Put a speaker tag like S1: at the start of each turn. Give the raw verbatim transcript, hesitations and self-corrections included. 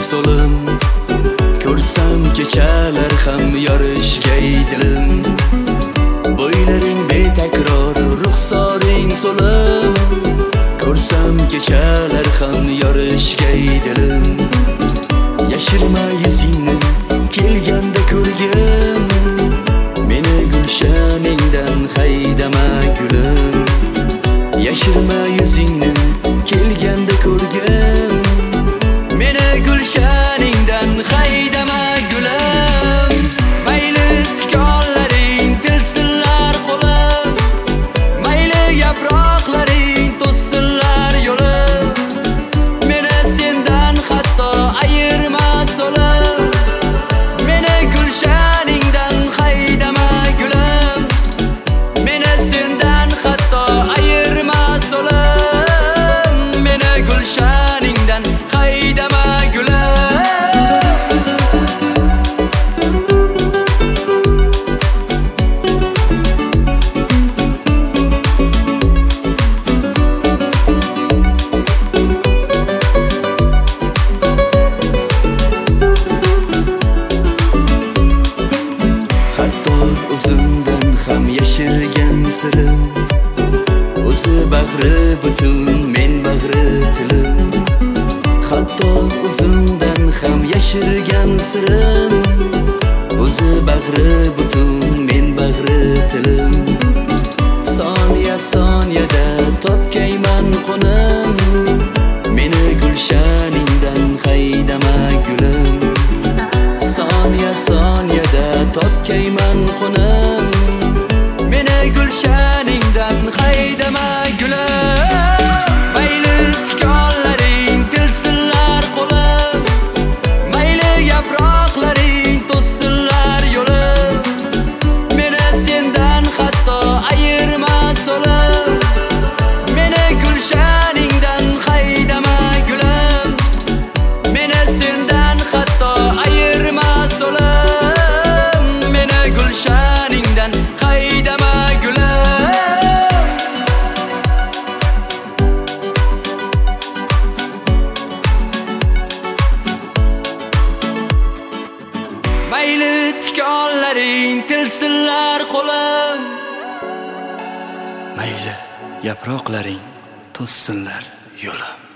S1: so'lim. Ko'rsam kechalar ham yorishgay dilim. Bo'ylaring betakror, ruxsoring so'lim. Ko'rsam kechalar ham yorishgay dilim. Yashirma yuzingni kelganda ko'rgim. Meni gulshaningdan haydama gulim. Yashirma yuzingni kelganda ko'rgim. Meni gulshaningdan haydama gulim. Mayli tikonlaring tilsinlar qo'lim. Mayli yaproqlaring to'ssinlar yo'lim. Meni sendan hatto ayirma so'lim. Meni gulshaningdan haydama gulim. Meni sendan hatto ayirma so'lim. Meni gulshaningdan haydama gulim. Hatto o'zimdan ham yashirgan sirim. O'zi bag'ri butun, men bag'ri tilim. Hatto o'zimdan ham yashirgan sirim. O'zi bag'ri butun, men bag'ri tilim. Soniya soniyada topgayman qo'nim. Meni gulshaningdan haydama gulim. Soniya soniyada topgayman qo'nim. Meni gulshaningdan haydama gulim. Mayli tikonlaring tilsinlar qo'lim. Mayli yaproqlaring to'ssinlar yo'lim. Meni sendan hatto ayirma so'lim. Meni gulshaningdan haydama gulim. Meni sendan hatto ayirma so'lim. Meni gulshaningdan haydama gulim. Mayli tikonlaring tilsinlar qo'lim. Mayli yaproqlaring to'ssinlar yo'lim.